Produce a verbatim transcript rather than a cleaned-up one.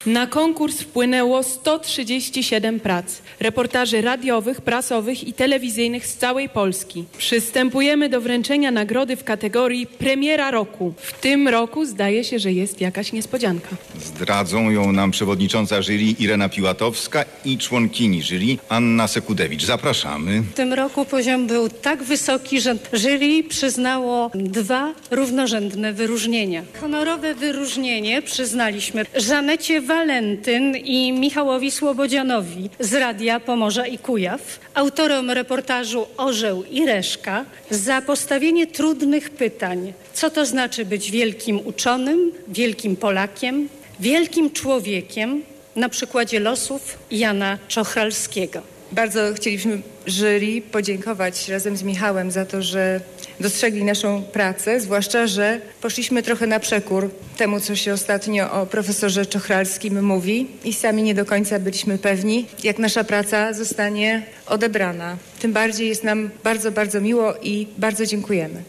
Na konkurs wpłynęło sto trzydzieści siedem prac, reportaży radiowych, prasowych i telewizyjnych z całej Polski. Przystępujemy do wręczenia nagrody w kategorii Premiera Roku. W tym roku zdaje się, że jest jakaś niespodzianka. Zdradzą ją nam przewodnicząca jury Irena Piłatowska i członkini jury Anna Sekudewicz. Zapraszamy. W tym roku poziom był tak wysoki, że jury przyznało dwa równorzędne wyróżnienia. Honorowe wyróżnienie przyznaliśmy Żanecie Walentyn i Michałowi Słobodzianowi z Radia Pomorza i Kujaw, autorom reportażu Orzeł i Reszka, za postawienie trudnych pytań. Co to znaczy być wielkim uczonym, wielkim Polakiem, wielkim człowiekiem, na przykładzie losów Jana Czochralskiego. Bardzo chcieliśmy jury podziękować razem z Michałem za to, że dostrzegli naszą pracę, zwłaszcza, że poszliśmy trochę na przekór temu, co się ostatnio o profesorze Czochralskim mówi i sami nie do końca byliśmy pewni, jak nasza praca zostanie odebrana. Tym bardziej jest nam bardzo, bardzo miło i bardzo dziękujemy.